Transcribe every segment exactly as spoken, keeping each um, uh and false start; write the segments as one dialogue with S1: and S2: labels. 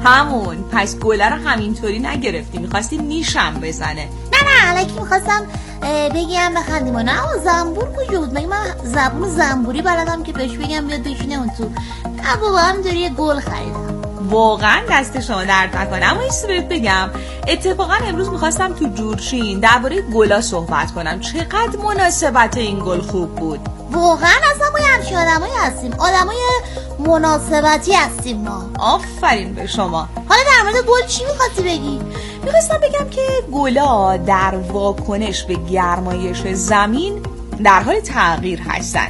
S1: همون. پس گله رو همینطوری نگرفتی، میخواستی نیشم بزنه.
S2: نه نه الکی میخواستم بگم بخندیم. نه زنبور کجا بود؟ مگه من زبون زنبوری بلدم که بهش بگم بیاد بشینه اون تو؟ نه بابا همینطوری یه گل خریدم.
S1: واقعا دست شما درد نکنه. اما ایستی بهت بگم اتفاقا امروز میخواستم تو جورچین درباره گلا صحبت کنم. چقدر مناسبت این گل خوب بود.
S2: واقعا اصلا ما همچین آدمایی هستیم، آدمای مناسبتی هستیم ما.
S1: آفرین به شما.
S2: حالا در مورد گل چی میخواستی بگی؟
S1: میخواستم بگم که گلا در واکنش به گرمایش زمین در حال تغییر هستن.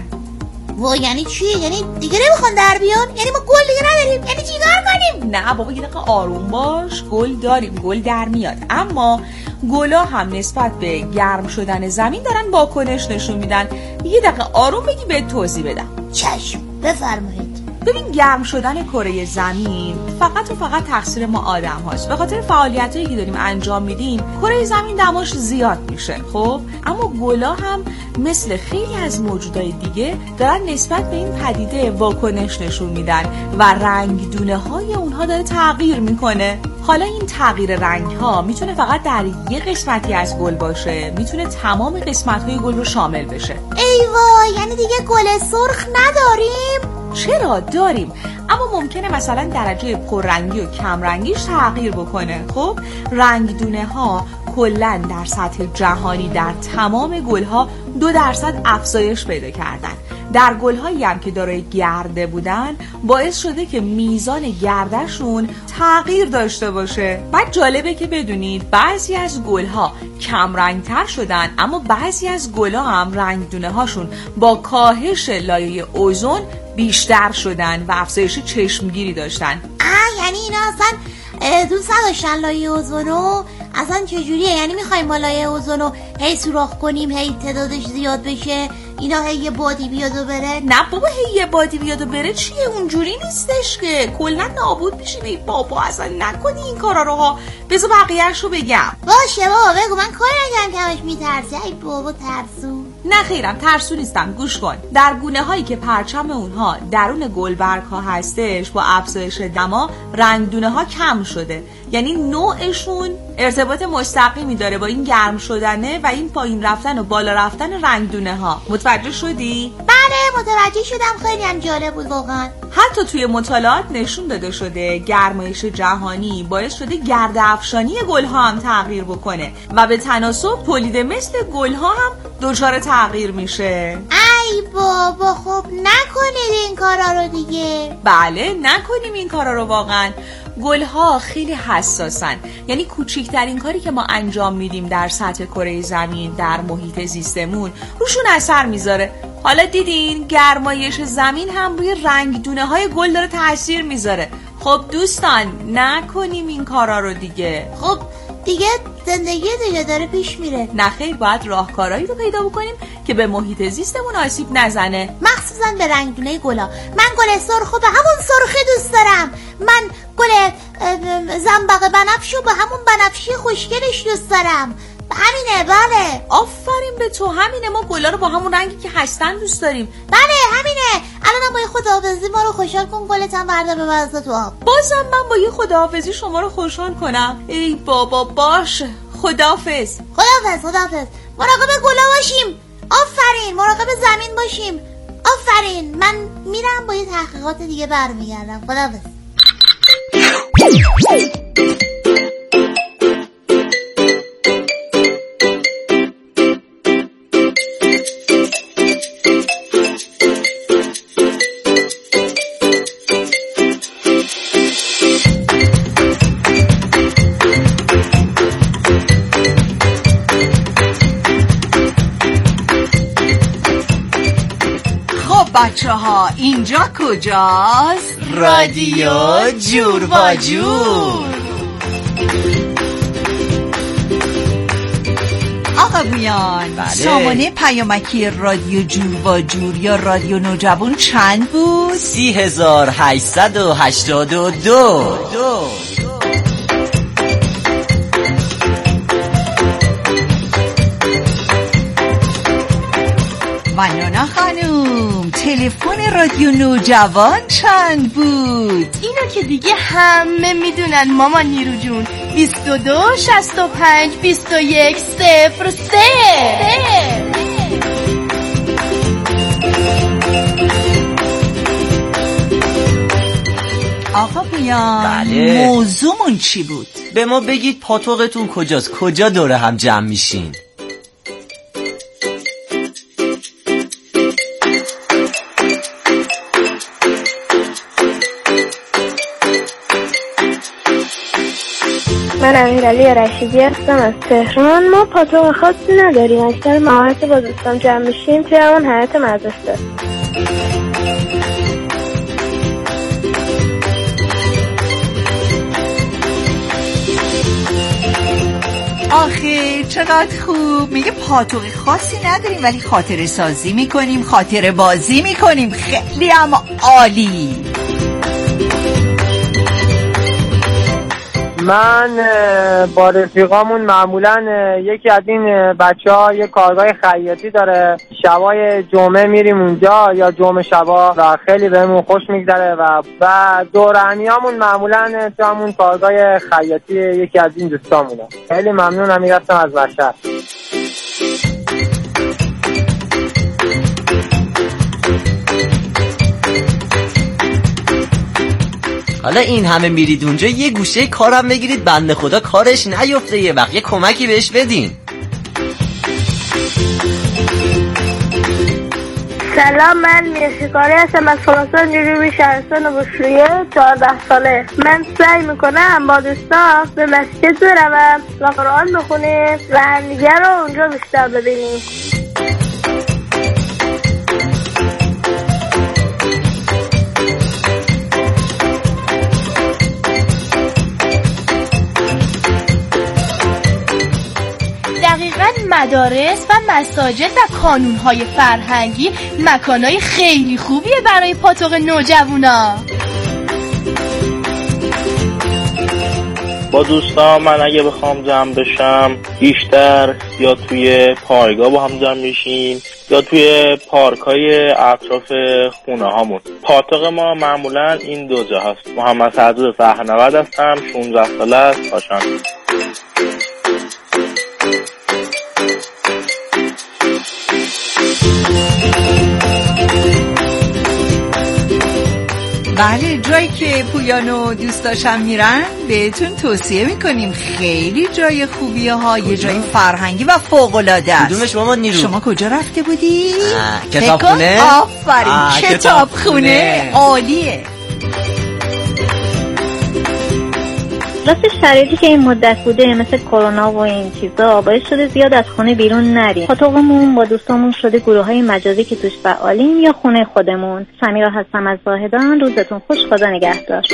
S2: وا یعنی چی؟ یعنی دیگه نمیخوان در بیان؟ یعنی ما گل دیگه نداریم؟ یعنی چی کار کنیم؟
S1: نه بابا یه دقیقه آروم باش. گل داریم، گل در میاد، اما گلا هم نسبت به گرم شدن زمین دارن واکنش نشون میدن. یه دقیقه آروم بگی بهت توضیح بدم.
S2: چشم بفرمایید.
S1: ببین گرم شدن کره زمین فقط و فقط تقصیر ما آدم هاست. به خاطر فعالیتایی که داریم انجام میدیم کره زمین دماش زیاد میشه. خب اما گلا هم مثل خیلی از موجودای دیگه دارن نسبت به این پدیده واکنش نشون میدن و رنگدونه های اونها داره تغییر میکنه. حالا این تغییر رنگ ها میتونه فقط در یه قسمتی از گل باشه، میتونه تمام قسمت های گل رو شامل بشه.
S2: ای وای یعنی دیگه گل سرخ نداریم؟
S1: چرا داریم، اما ممکنه مثلا درجه پررنگی و کمرنگیش تغییر بکنه. خب رنگدونه ها کلا در سطح جهانی در تمام گلها دو درصد افزایش پیدا کردن. در گلهایی هم که دارای گرده بودن باعث شده که میزان گردشون تغییر داشته باشه. بعد جالبه که بدونید بعضی از گلها کم رنگتر شدن، اما بعضی از گلها هم رنگدونه هاشون با کاهش لایه اوزون بیشتر شدن و افزایش چشمگیری داشتن.
S2: آه یعنی اینا اصلا دوست نداشتن لایه اوزونو؟ اصلا چجوریه؟ یعنی میخوایم با لایه اوزونو هی سوراخ کنیم، هی تعدادش زیاد بشه، اینا هی یه بادی بیاد و بره؟
S1: نه بابا هی یه بادی بیاد و بره چیه؟ اونجوری نیستش که کلا نابود میشیم. ای بابا اصلا نکنی این کارا رو ها. بذار بقیه‌اشو بگم.
S2: باشه بابا بگو، من کار نکردم که همش میترسی. ای بابا ترسو.
S1: نه خیرم ترسو نیستم. گوش کن. در گونه هایی که پرچم اونها درون گلبرگ ها هستش با افزایش دما رنگدونه ها کم شده. یعنی نوعشون ارتباط مستقیمی داره با این گرم شدنه و این پایین رفتن و بالا رفتن رنگدونه ها. متوجه شدی؟
S2: بله متوجه شدم. خیلی هم جالب بود واقعا.
S1: حتی توی مطالعات نشون داده شده گرمایش جهانی باعث شده گرد افشانی گلها هم تغییر بکنه و به تناسب تولید مثل گلها هم دچار تغییر میشه.
S2: ای بابا خب نکنید این کارا رو دیگه.
S1: بله نکنیم این کارا رو. واقعا گلها خیلی حساسن. یعنی کوچکترین کاری که ما انجام میدیم در سطح کره زمین در محیط زیستمون روشون اثر میذاره. حالا دیدین گرمایش زمین هم روی رنگدونه های گل داره تاثیر میذاره. خب دوستان نکنیم این کارا رو دیگه.
S2: خب دیگه زندگی دیگه داره پیش میره.
S1: نه خیر، باید راهکارهایی رو پیدا بکنیم که به محیط زیستمون آسیب نزنه،
S2: مخصوصا به رنگدونه گلا. من گل سرخو به همون سرخی دوست دارم. من گل زنبق بنفشو به همون بنفشی خوشگلش دوست دارم. همینه. بله
S1: آفرین به تو. همینه، ما گلا رو با همون رنگی که هستن دوست داریم.
S2: بله همینه. الانم با یه خداحافظی ما رو خوشحال کن. گلت هم بردا به واسه تو آب.
S1: بازم من با یه خداحافظی شما رو خوشحال کنم؟ ای بابا باشه. خداحافظ.
S2: خداحافظ. خداحافظ. مراقب گلا باشیم. آفرین. مراقب زمین باشیم. آفرین. من میرم با یه تحقیقات دیگه برمیگردم. خداحافظ.
S3: بچه ها اینجا کجاست؟
S4: رادیو جور و جور.
S3: آقا بیان
S4: بله.
S3: سامانه پیامکی رادیو جور و جور یا رادیو نوجوان چند بود؟
S4: سی هزار هشتصد و هشتاد و دو.
S3: منانا خانوم تلفن رادیو نوجوان چند بود؟
S5: اینو که دیگه همه میدونن مامان نیرو جون. بیست و دو شصت و پنج بیست و یک صفر سه.
S3: آقا پویان،
S4: بله.
S3: موضوعمون چی بود؟
S4: به ما بگید پاتوقتون کجاست؟ کجا دوره هم جمع میشین؟
S6: من امیرعلی رشیدی هستم از تهران. ما پاتوق خاصی نداریم، اکثر ماهایی که با دوستان جمع میشیم توی همون حیاط مدرسه.
S3: آخه چقدر خوب. میگه پاتوق خاصی نداریم ولی خاطره سازی میکنیم، خاطره بازی میکنیم. خیلی هم عالی.
S7: من با رفیقامون معمولا یکی از این بچه ها یک کارگاه خیاطی داره، شبای جمعه میریم اونجا یا جمعه شبا و خیلی بهمون خوش میگذره و و دورانیامون معمولا تو همون کارگاه خیاطی یکی از این دوستامونه. خیلی ممنون امیر هستم از مشهد.
S4: حالا این همه میرید اونجا یه گوشه کارم بگیرید، بنده خدا کارش نیفته، یه وقت یه کمکی بهش بدین.
S6: سلام، من میرشکاری هستم از خراسان جنوبی شهرستان بوشهریه، چهارده ساله. من سعی میکنم با دوستان به مسجد بروم و قرآن بخونیم و همدیگه رو اونجا بیشتر ببینیم.
S5: مدارس و مساجد و کانونهای فرهنگی مکانهای خیلی خوبیه برای پاتوق نوجوانا.
S8: با دوستان من اگه بخوام جمع بشم بیشتر یا توی پایگاه با هم جمع میشیم یا توی پارکای اطراف خونه هامون. پاتوق ما معمولا این دو جا هست. محمد سعدود صحنورد هستم، شانزده ساله است، کاشان.
S3: بله، جایی که پویان و دوستاشم میرن بهتون توصیه میکنیم. خیلی جای خوبیه ها، یه جای فرهنگی و فوق‌العاده است.
S4: کدومش ماما نیرو؟
S3: شما کجا رفته بودی؟
S4: کتابخونه.
S3: آفرین، کتابخونه عالیه.
S6: راستش شرایطی که این مدت بوده مثل کرونا و این چیزا باعث شده زیاد از خونه بیرون نریم. پاتوقمون با دوستامون شده گروه های مجازی که توش فعالیم یا خونه خودمون. سمیرا هستم از زاهدان. روزتون خوش، خدا نگهدار.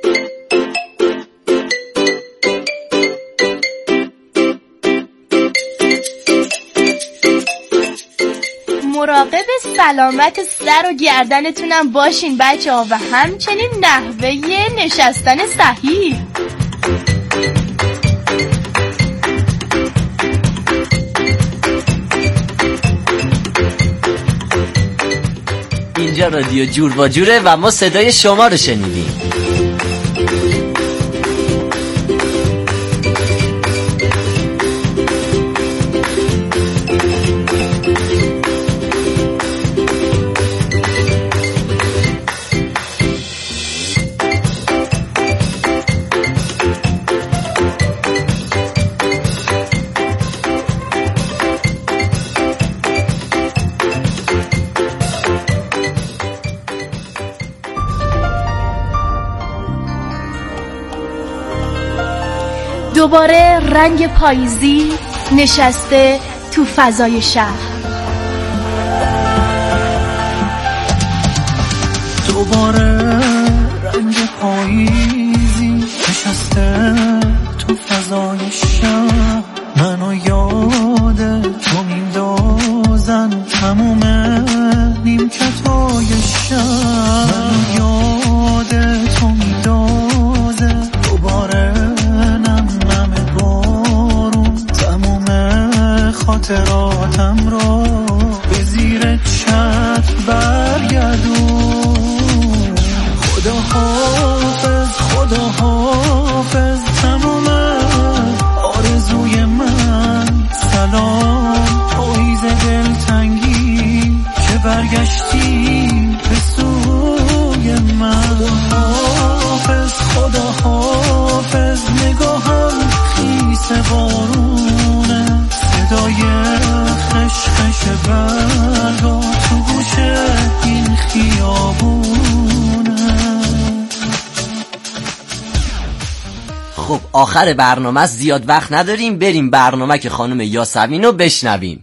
S5: مراقب سلامت سر و گردنتونم باشین بچه ها و همچنین نحوه نشستن صحیح.
S4: اینجا رادیو جور با جوره و ما صدای شما رو شنیدیم.
S5: دوباره رنگ پاییزی نشسته تو فضای شهر.
S9: دوباره رنگ پاییزی نشسته تو فضای شهر. منو یاد تو میندازن تموم نیمکتای شهر. منو یاد تو میندازه دوباره خاطراتم رو به زیر چتر برگردم. خداحافظ تمام آرزوی من، سلام پاییز دلتنگی که برگشتی به سوی من. خداحافظ خداحافظ نگاهم خیس بارونه، صدای خش خش برگا تو گوشه این خیابونه.
S4: خب آخر برنامه زیاد وقت نداریم، بریم برنامه که خانم یاسمین رو بشنویم.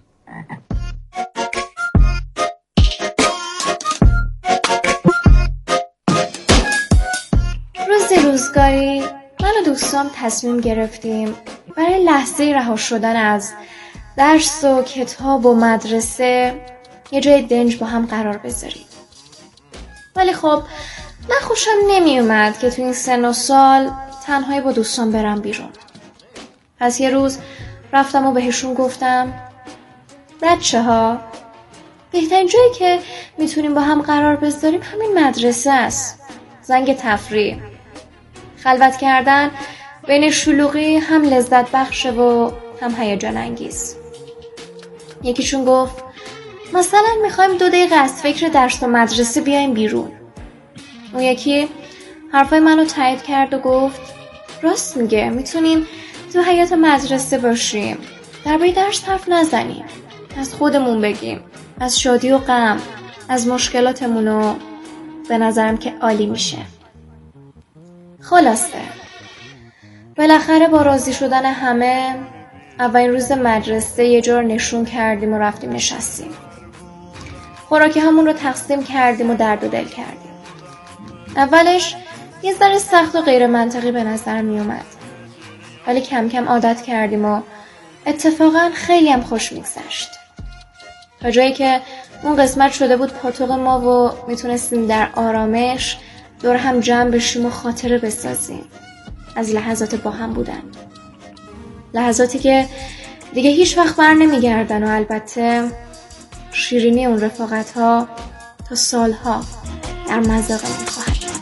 S10: روز روزگاری من و دوستام تصمیم گرفتیم برای لحظه رها شدن از درس و کتاب و مدرسه یه جای دنج با هم قرار بذاریم. ولی خب من خوشم نمی اومد که تو این سن و سال تنهایی با دوستان برم بیرون. پس یه روز رفتم و بهشون گفتم بچه ها، بهترین جایی که میتونیم با هم قرار بذاریم همین مدرسه است. زنگ تفریح. خلوت کردن بین شلوغی هم لذت بخشه و هم هیجان انگیز. یکیشون گفت مثلا میخوایم دو دقیقه از فکر درس و مدرسه بیایم بیرون. اون یکی حرفای منو تایید کرد و گفت راست میگه، میتونیم تو حیاط مدرسه باشیم، درباره درس حرف نزنیم، از خودمون بگیم، از شادی و غم، از مشکلاتمونو. به نظرم که عالی میشه. خلاصه بالاخره با راضی شدن همه اولین روز مدرسه یه جور نشون کردیم و رفتیم نشستیم. خوراکی همون رو تقسیم کردیم و درد و دل کردیم. اولش یه ذره سخت و غیر منطقی به نظر می اومد، ولی کم کم عادت کردیم و اتفاقا خیلی هم خوش میگذشت. تا جایی که اون قسمت شده بود پاتوق ما و میتونستیم در آرامش دور هم جمع بشیم و خاطره بسازیم از لحظات با هم بودن، لحظاتی که دیگه هیچ وقت بر نمیگردن و البته شیرینی اون رفاقت ها تا سالها در مذاقمون خواهد بود.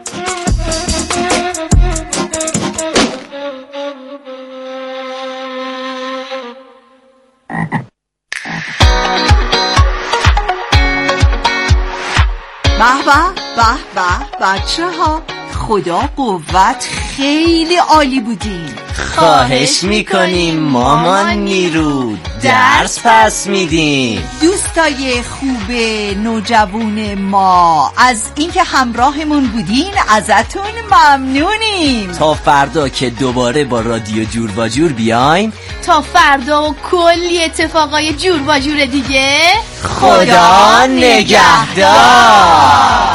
S3: به به به به بچه ها، خدا قوت، خیلی عالی بودین.
S4: خواهش میکنیم مامان نیرو، درس پس میدیم.
S3: دوستای خوب نوجوان ما، از اینکه همراهمون بودین ازتون ممنونیم.
S4: تا فردا که دوباره با رادیو جور و جور بیایم،
S5: تا فردا و کلی اتفاقای جور و جور دیگه.
S4: خدا نگهدار.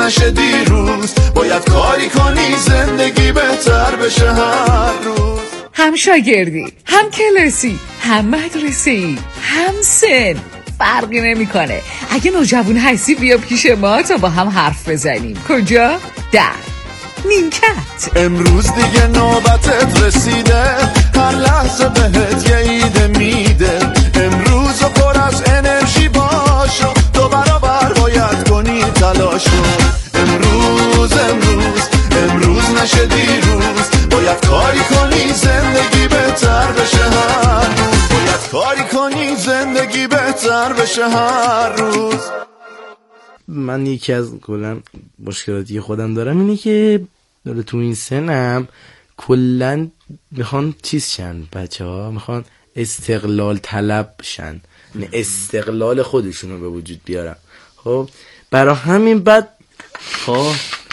S9: نشه دیروز، باید کاری کنی زندگی بهتر بشه هر روز.
S11: هم شاگردی، هم کلاسی، هم مدرسه‌ای، هم سن، فرقی نمیکنه. اگه نوجوان هستی بیا پیش ما تا با هم حرف بزنیم. کجا؟ در نیمکت.
S9: امروز دیگه نوبتت رسیده، هر لحظه بهت یه ایده میده. امروز و پر از انرژی باشو، تو برابر باید کنی تلاشو. امروز امروز امروز نشه دیروز، باید کاری کنی زندگی بهتر بشه هر روز. باید کاری کنی زندگی بهتر بشه هر روز.
S12: من یکی از کلا مشکلاتی که خودم دارم اینه که داره تو این سنم کلا میخوان چیز شن، بچه ها میخوان استقلال طلب شن، یعنی استقلال خودشونو به وجود بیارن. خب برای همین بعد خب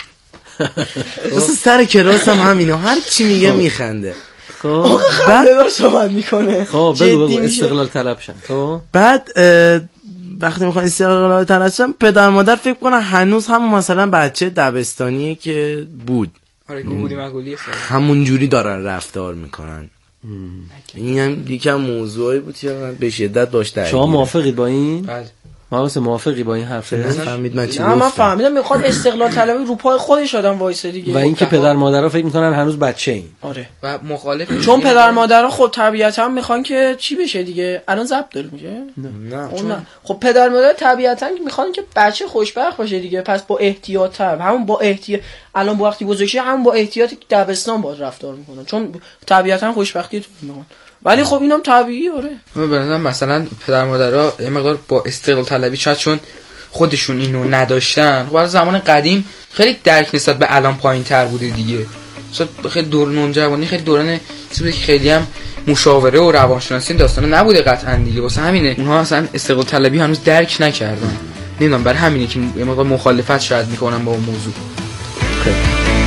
S12: سر کلاس هم همینه، هر چی میگه میخنده.
S13: خب بعد دار صحبت میکنه.
S12: خب
S13: بگو بگو استقلال طلب شن. خب
S12: بعد وقتی میخوان استقلال طلب شن، پدر مادر فکر کنن هنوز همون مثلا بچه دبستانیه که بود.
S13: آره گوگولی مگولی
S12: همون جوری دارن رفتار میکنن. این هم یکم موضوعی بود که من به شدت باش درگیرم.
S13: شما موافقید با این؟
S12: بله.
S13: ما مثلا موافقی با این حرف
S12: نه فهمید من چی گفتم؟
S14: نه من فهمیدم میخواد استقلال طلبی رو پای خودش آدم وایسه دیگه.
S13: و اینکه پدر مادرها فکر میکنن هنوز بچه‌ایم.
S14: آره
S13: و مخالف،
S14: چون پدر مادرها خود طبیعتا میخوان که چی بشه دیگه. الان ضبط داره میشه؟
S12: نه
S14: چون نه. خب پدر مادر طبیعتا میخوان که بچه خوشبخت باشه دیگه. پس با احتیاط تر، همون با احتیاط الان با وقتی بزرگشه همون با احتیاط دبستان باید رفتار میکنن، چون طبیعتا خوشبختی تو میخوان. ولی خب اینم طبیعی. آره
S13: من به نظرم مثلا پدر مادرها یه مقدار با استقلال طلبی شاید چون خودشون اینو نداشتن، خب از زمان قدیم خیلی درک نسبت به الان پایین تر بوده دیگه. مثلا خیلی دور نوجوانی خیلی دوران چیزی که خیلی هم مشاوره و روانشناسی داستانا نبوده قطعا دیگه. واسه همینه اونها اصلا استقلال طلبی هنوز درک نکردن. نمیدونم برای همینه که یه مقدار مخالفت شاید میکنن با اون موضوع. خیلی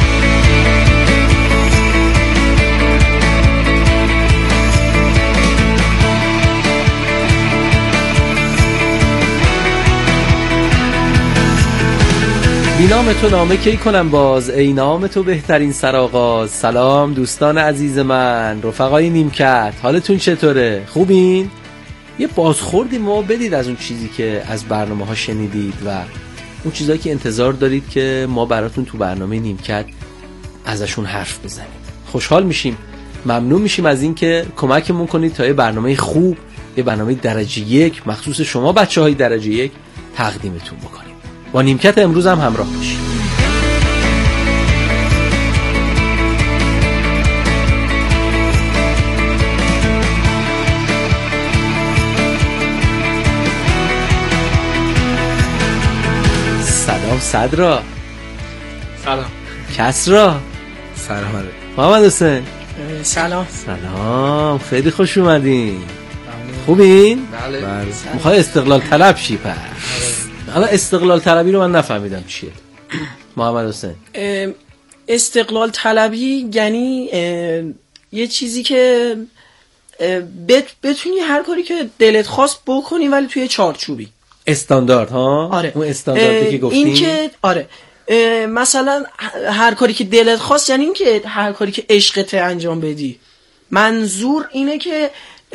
S13: بی نام تو نامه کی کنم باز، ای نام تو بهترین سرآغاز. سلام دوستان عزیز من، رفقای نیمکت، حالتون چطوره؟ خوبین؟ یه بازخوردی ما بدید از اون چیزی که از برنامه ها شنیدید و اون چیزایی که انتظار دارید که ما براتون تو برنامه نیمکت ازشون حرف بزنیم. خوشحال میشیم، ممنون میشیم از این که کمکمون کنید تا یه برنامه خوب، یه برنامه درجه یک مخصوص شما بچه های درجه یک تقدیمتون بکنیم. با نیمکت امروز هم همراه باشید. سلام صدرا.
S14: سلام
S13: کسرا.
S12: سلام
S13: محمد حسین.
S14: سلام.
S13: سلام خیلی خوش اومدین. خوبین؟
S14: بله.
S13: میخوای استقلال طلب شی پس؟ حالا استقلال طلبی رو من نفهمیدم چیه. محمد حسین.
S14: استقلال طلبی یعنی یه چیزی که بتونی هر کاری که دلت خواست بکنی ولی توی چارچوبی.
S13: استاندارد ها؟
S14: آره.
S13: اون استانداردی که گفتیم.
S14: این که آره مثلا هر کاری که دلت خواست یعنی این که هر کاری که عشقت انجام بدی. منظور اینه که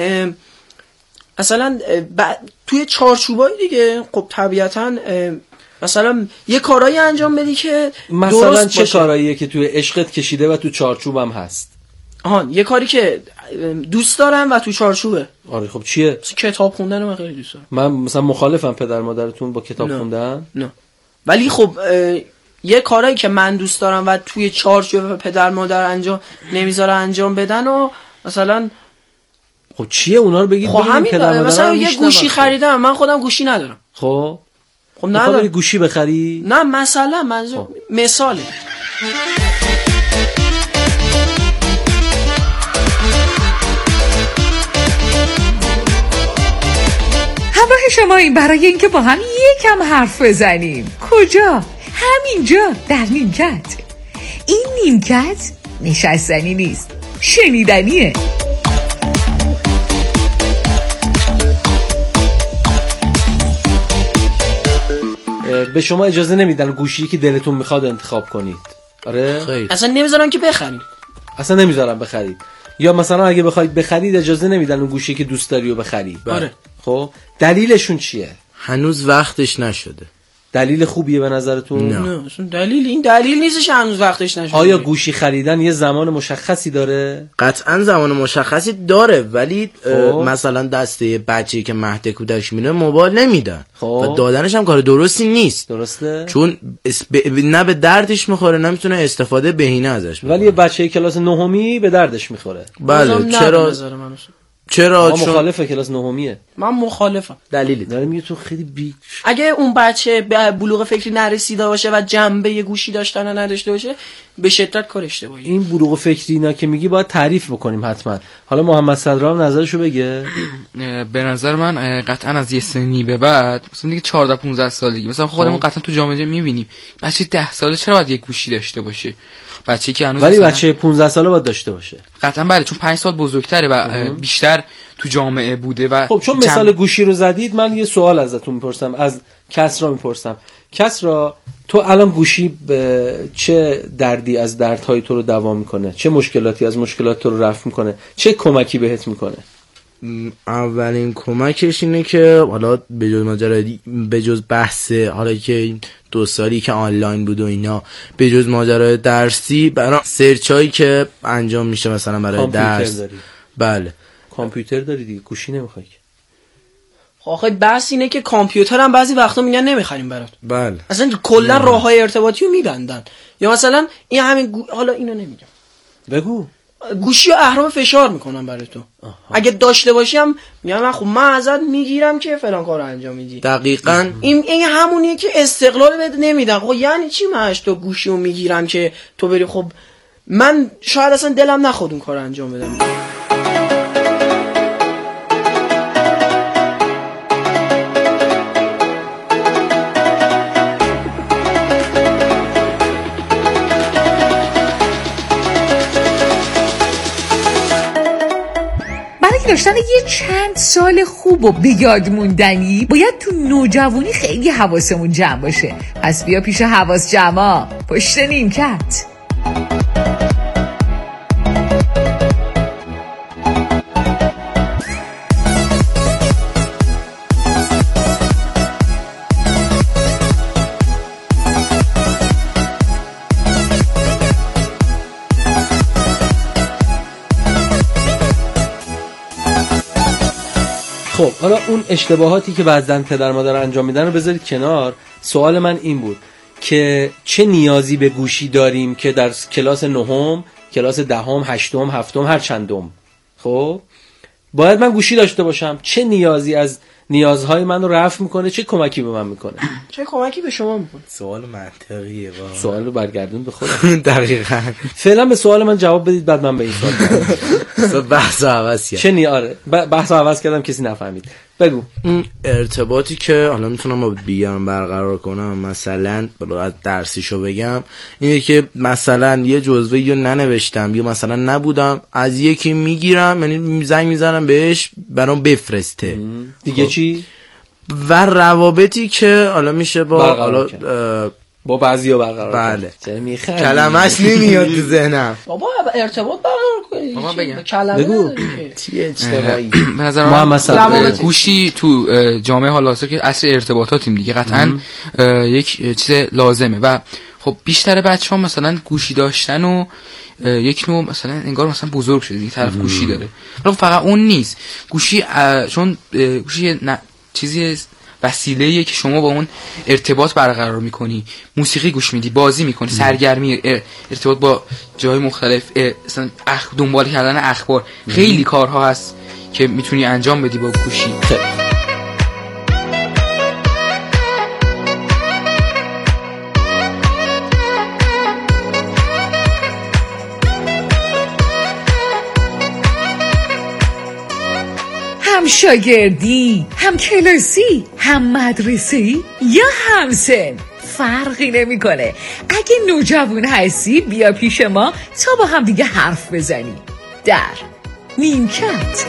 S14: مثلا توی چارچوبای دیگه خب طبیعتاً مثلا یه کارایی انجام بدی که
S13: مثلا چه کاراییه که توی عشقت کشیده و تو چارچوبم هست؟
S14: آها یه کاری که دوست دارم و تو چارچوبه.
S13: آره خب چیه؟
S14: کتاب خوندن من خیلی دوست دارم.
S13: من مثلا مخالفم پدر مادرتون با کتاب
S14: نه.
S13: خوندن؟
S14: نه ولی خب یه کارایی که من دوست دارم و توی چارچوب پدر مادر انجام نمیذاره انجام بدن و مثلا
S13: خب چیه اونا رو بگید؟
S14: خب همین مثلا یه گوشی خریدم، من خودم گوشی ندارم.
S13: خب
S14: خب ندارم.
S13: گوشی بخری؟
S14: نه مثلا منظور خب. مثاله.
S11: همراه شما این برای اینکه با هم یکم حرف بزنیم. کجا؟ همینجا در نیمکت. این نیمکت نشستنی نیست، شنیدنیه.
S13: به شما اجازه نمیدن گوشی که دلتون میخواد انتخاب کنید. آره
S12: خیلی.
S14: اصلا نمیذارن که بخرید.
S13: اصلا نمیذارن بخرید. یا مثلا اگه بخواید بخرید اجازه نمیدن اون گوشی که دوست داری رو بخری.
S14: آره.
S13: خب دلیلشون چیه؟
S12: هنوز وقتش نشده.
S13: دلیل خوبیه به نظرتون؟
S12: نه.
S14: نه اصلا دلیل این دلیل نیستش هنوز وقتش نشده.
S13: آیا گوشی خریدن یه زمان مشخصی داره؟
S12: قطعا زمان مشخصی داره، ولی
S13: خب.
S12: مثلا دسته بچه‌ای که مهد کودکش میره موبایل نمیدن
S13: خب.
S12: و دادنش هم کار درستی نیست.
S13: درسته؟
S12: چون اس- ب... نه به دردش میخوره، نمیتونه استفاده بهینه ازش بکنه.
S13: ولی یه بچه کلاس نهمی به دردش میخوره.
S12: بله. چرا چرا
S13: ما
S12: چون
S13: مخالف کلاس نهمیه.
S14: من مخالفم.
S12: دلیلی
S13: داره میگه تو خیلی بی
S14: اگه اون بچه به بلوغ فکری نرسیده باشه و جنبه گوشی داشتن نداشته باشه به شدت کار اشتباهی.
S13: این بلوغ فکری اینا که میگی باید تعریف بکنیم حتما. حالا محمد صدرام نظرشو بگه.
S15: به نظر من قطعا از یه سنی به بعد مثلا دیگه چهارده پانزده سالگی مثلا خودمون قطعا تو جامعه میبینیم بچه ده ساله چرا باید یک گوشی داشته باشه؟ بچه‌ای که هنوز
S13: ولی
S15: مثلا...
S13: بچه پانزده ساله باید داشته باشه.
S15: قطعا بله، چون پنج سال بزرگتره و بیشتر تو جامعه بوده و
S13: خب چون مثال جمع... گوشی رو زدید من یه سوال ازتون میپرسم، از کسرا میپرسم. کسرا تو الان گوشی به چه دردی از دردهای تو رو دوا میکنه؟ چه مشکلاتی از مشکلات تو رو رفع میکنه؟ چه کمکی بهت میکنه؟
S12: اولین کمکش اینه که حالا به جز ماجرای به جز بحث حالا که این دو سالی که آنلاین بود و اینا، به جز ماجرای درسی برای سرچایی که انجام میشه مثلا برای درس
S13: داری.
S12: بله
S13: کامپیوتر داری دیگه، گوشی نمیخوای.
S14: آخه بحث اینه که کامپیوتر هم بعضی وقتا میگن نمیخریم برات.
S12: بله.
S14: اصلا کلا راههای ارتباطی رو میبندن. یا مثلا این همین گو... حالا اینو نمیگم.
S13: بگو.
S14: گوشی رو اهرام فشار میکنم برای تو. آها. اگه داشته باشی هم میگم خب من ازت میگیرم که فلان کارو انجام میدی.
S12: دقیقاً
S14: این این همونیه که استقلال بده نمیدن. خب یعنی چی من از تو گوشی رو میگیرم که تو بری؟ خب من شاید اصلا دلم نخواد اون کارو انجام بدم.
S11: داشتن یه چند سال خوب و به یاد موندنی باید تو نوجوانی خیلی حواسمون جمع باشه. پس بیا پیش حواس جمع پشت نیمکت.
S13: خب حالا اون اشتباهاتی که بعضن پدر مادر انجام میدن رو بذارید کنار. سوال من این بود که چه نیازی به گوشی داریم که در کلاس نهم، کلاس دهم، هشتم، هفتم، هر چندم خب باید من گوشی داشته باشم؟ چه نیازی از نیازهای من رو رفع میکنه؟ چه کمکی به من میکنه؟
S14: چه کمکی به شما میکنه؟
S12: سوال منطقیه واقعا.
S13: سوال رو برگردون به خودم.
S12: دقیقاً.
S13: فعلا به سوال من جواب بدید بعد من به این سوال
S12: جواب. بحث عوض کردم.
S13: چه نیاره؟ بحث عوض کردم کسی نفهمید. بگو.
S12: این ارتباطی که حالا میتونم با دیگران برقرار کنم، مثلا از درسیشو بگم، اینه که مثلا یه جزوه یا ننوشتم یا مثلا نبودم، از یکی میگیرم، یعنی زنگ میزنم بهش برام بفرسته.
S13: دیگه چی؟
S12: و روابطی که حالا میشه با حالا
S13: با بعضیا برقرار
S12: بله.
S13: کنه.
S12: کلمه‌اش نمیاد تو ذهنم.
S14: بابا ارتباط برقرار کنید.
S15: بابا بگم.
S14: کلمه
S13: بگو.
S14: چیه اشتباهی؟
S15: به نظر من گوشی تو جامعه حال که اصل ارتباطاتیم دیگه قطعاً یک چیز لازمه و خب بیشتر بچه‌ها مثلا گوشی داشتن و یک نوع مثلا انگار مثلا بزرگ شده، یک طرف گوشی داره. ولی فقط اون نیست. گوشی چون گوشی چیزی وسیله‌ایه که شما با اون ارتباط برقرار میکنی، موسیقی گوش میدی، بازی میکنی، سرگرمی، ارتباط با جای مختلف، مثلا اخ... دنبال کردن اخبار، خیلی کارها هست که میتونی انجام بدی با گوشی.
S11: هم شاگردی، هم کلاسی، هم مدرسه‌ای یا همسن فرقی نمی‌کنه. اگه نوجوان هستی بیا پیش ما تا با هم دیگه حرف بزنیم در نیمکت.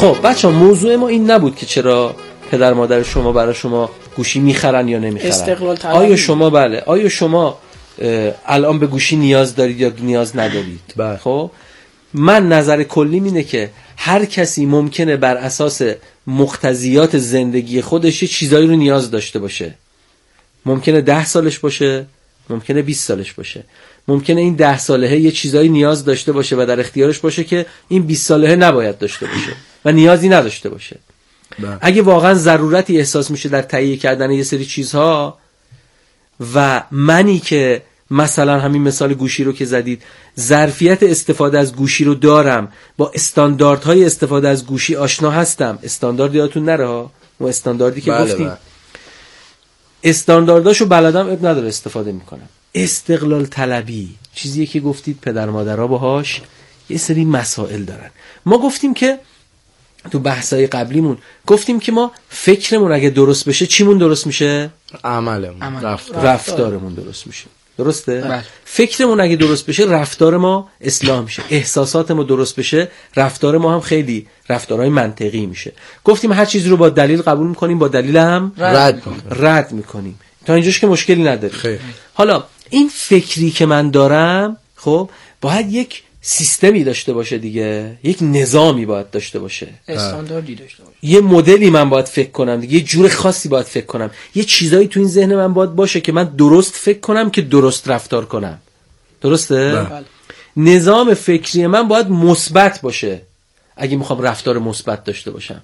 S13: خب بچه موضوع ما این نبود که چرا پدر مادر شما برای شما گوشی میخرن یا نمیخرن.
S14: استقلال طلبی.
S13: آیا شما بله آیا شما الان به گوشی نیاز دارید یا نیاز ندارید؟
S12: بله.
S13: خب من نظر کلیم اینه که هر کسی ممکنه بر اساس مقتضیات زندگی خودش یه چیزایی رو نیاز داشته باشه. ممکنه ده سالش باشه، ممکنه بیست سالش باشه، ممکنه این ده سالهه یه چیزایی نیاز داشته باشه و در اختیارش باشه که این بیست سالهه نباید داشته باشه و نیازی نداشته باشه. بله. اگه واقعا ضرورتی احساس میشه در تهیه کردن یه سری چیزها و منی که مثلا همین مثال گوشی رو که زدید ظرفیت استفاده از گوشی رو دارم، با استانداردهای استفاده از گوشی آشنا هستم، استاندارد یادتون نره ها، ما استانداردی که
S12: بله
S13: گفتیم
S12: بله.
S13: استاندارداشو بلدم، اب نداره استفاده میکنم. استقلال طلبی چیزیه که گفتید پدر مادرها باهاش یه سری مسائل دارن. ما گفتیم که تو بحثای قبلیمون گفتیم که ما فکرمون اگه درست بشه چیمون درست میشه؟
S12: عملمون،
S13: رفتار. رفتارمون درست میشه. درسته؟
S15: بله.
S13: فکرمون اگه درست بشه رفتار ما اصلاح میشه. احساسات ما درست بشه رفتار ما هم خیلی رفتارهای منطقی میشه. گفتیم هر چیز رو با دلیل قبول میکنیم، با دلیل هم
S12: رد میکنیم.
S13: رد میکنیم. تا اینجاش که مشکلی نداره.
S12: خیلی.
S13: حالا این فکری که من دارم خب باید یک سیستمی داشته باشه دیگه، یک نظامی باید داشته باشه،
S14: استانداردی داشته باشه،
S13: یه مدلی من باید فکر کنم دیگه، یه جور خاصی باید فکر کنم، یه چیزایی تو این ذهن من باید باشه که من درست فکر کنم که درست رفتار کنم. درسته؟
S14: بله.
S13: نظام فکری من باید مثبت باشه اگه میخوام رفتار مثبت داشته باشم.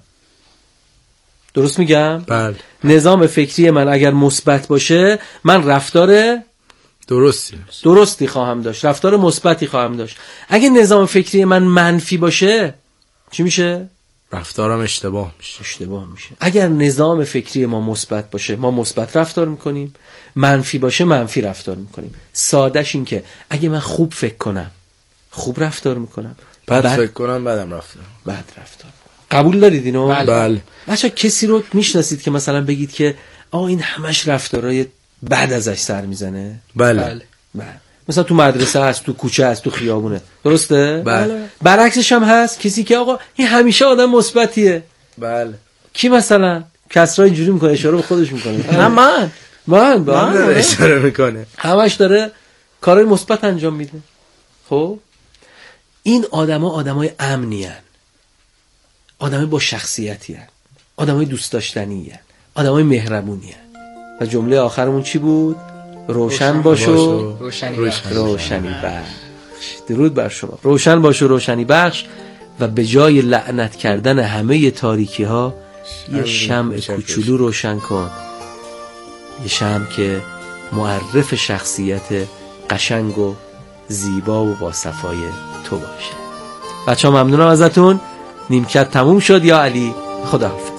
S13: درست میگم؟
S12: بله.
S13: نظام فکری من اگر مثبت باشه من رفتار
S12: درستی
S13: درستی خواهم داشت، رفتار مثبتی خواهم داشت. اگه نظام فکری من منفی باشه چی میشه؟
S12: رفتارم اشتباه میشه.
S13: اشتباه میشه. اگر نظام فکری ما مثبت باشه ما مثبت رفتار میکنیم، منفی باشه منفی رفتار میکنیم. سادهش این که اگه من خوب فکر کنم خوب رفتار میکنم،
S12: بد فکر کنم بدم رفتار
S13: بد رفتار. قبول دارید اینو؟
S12: بله, بله.
S13: بچه کسی رو میشناسید که مثلا بگید که آه این همش رفتارای بعد ازش سر میزنه؟
S12: بله.
S13: بله. بله. مثلا تو مدرسه هست، تو کوچه هست، تو خیابونه. درسته؟
S12: بله.
S13: برعکسش هم هست کسی که آقا این همیشه آدم مثبتیه.
S12: بله.
S13: کی مثلا؟ کسرا اینجوری میکنه، اشاره به خودش میکنه.
S14: نه من
S13: من
S12: من داره اشاره میکنه.
S13: همش داره کارهای مثبت انجام میده. خب این آدما آدمای امنی ان. آدمای با شخصیتی ان. آدمای دوست داشتنی ان. آدمای مهربونی ان. و جمله آخرمون چی بود؟ روشن باش و
S15: روشنی بخش.
S13: روشنی بخش. درود بر شما. روشن باش و روشنی بخش و به جای لعنت کردن همه تاریکی ها یه شمع کوچولو روشن کن. یه شمع که معرف شخصیت قشنگ و زیبا و با صفای تو باشه. بچه ها ممنونم ازتون. نیمکت تموم شد یا علی؟ خداحافظ.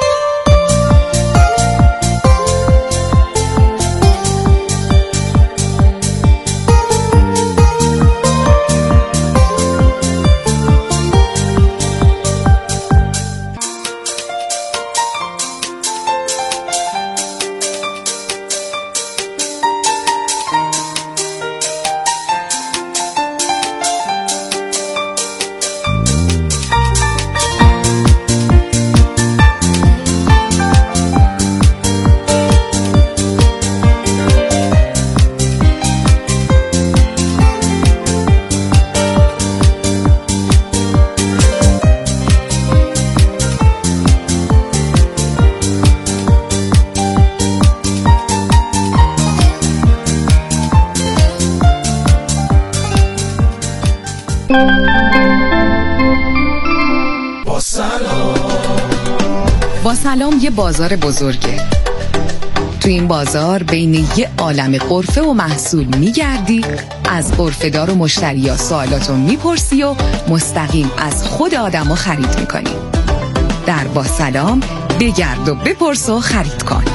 S11: با سلام یه بازار بزرگه. تو این بازار بین یه عالم قرفه و محصول میگردی، از قرفه‌دار و مشتریا سوالاتو میپرسی و مستقیم از خود آدمو خرید میکنی. در با سلام بگرد و بپرس و خرید کن.